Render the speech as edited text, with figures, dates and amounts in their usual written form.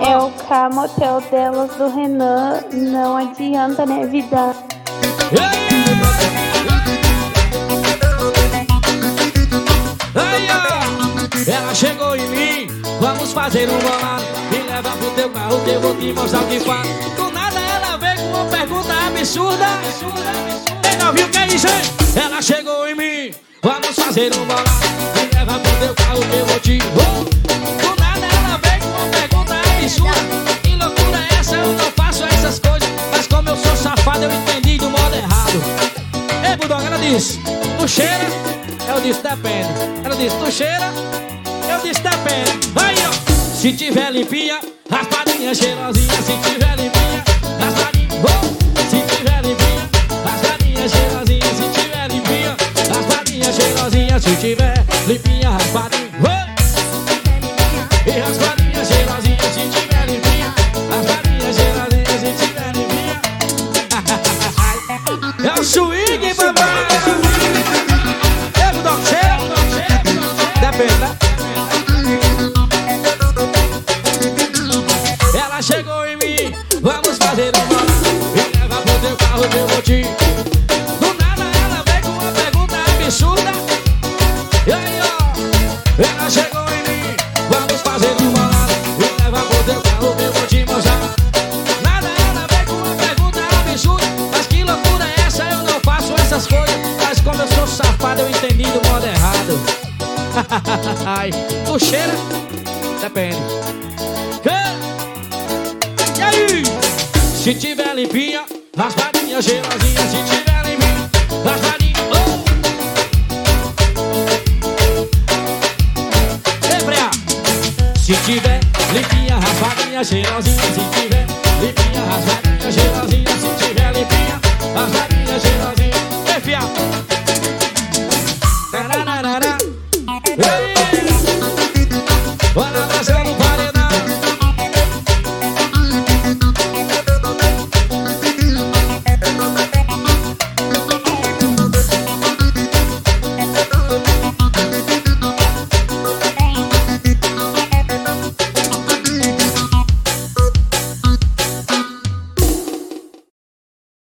É o K-Motel delas do Renan. Não adianta, né, vida? Aí, ó, ela chegou em mim. Vamos fazer um bolado. Me leva pro teu carro que eu vou te mostrar o que faz. Do nada ela veio com uma pergunta absurda. Quem não viu o que é isso, hein? Ela chegou em mim. Vamos fazer um bolado. Me leva pro teu carro que eu vou te... Do nada ela veio com uma pergunta absurda. Que loucura é essa? Eu não faço essas coisas. Mas como eu sou safado, eu entendi do modo errado. Ei, Bulldog, ela disse: tu cheira? Eu disse: depende. Ela disse: tu cheira? Eu disse: depende. Aí, ó. Se tiver limpinha, raspadinha, cheirosinha. Se tiver limpinha, raspadinha. Se tiver limpinha, raspadinha, cheirosinha. Se tiver limpinha, raspadinha, cheirosinha. Se tiver limpinha, raspadinha. E raspadinha, cheirosinha. Se tiver limpinha, raspadinha, cheirosinha. Se tiver limpinha. É o swing, papai. É o Doc cheira? Depende, né? Ela chegou em mim, vamos fazer um bolado. Me leva pro teu carro que eu vou te... Do nada ela veio com uma pergunta absurda. E aí, ó, ela chegou em mim, vamos fazer um bolado. Me leva pro teu carro que eu vou te mostrar. Nada ela veio com uma pergunta absurda. Mas que loucura é essa? Eu não faço essas coisas. Mas como eu sou safado, eu entendi do modo errado. Ai, tu cheira? Depende. E aí? Se tiver limpinha, raspadinha, cheirosinha. Se tiver limpinha, raspadinha. Freia. Se tiver limpinha, raspadinha, cheirosinha. Se tiver limpinha, raspadinha, cheirosinha. Se tiver limpinha, raspadinha, cheirosinha. Ei, fiado.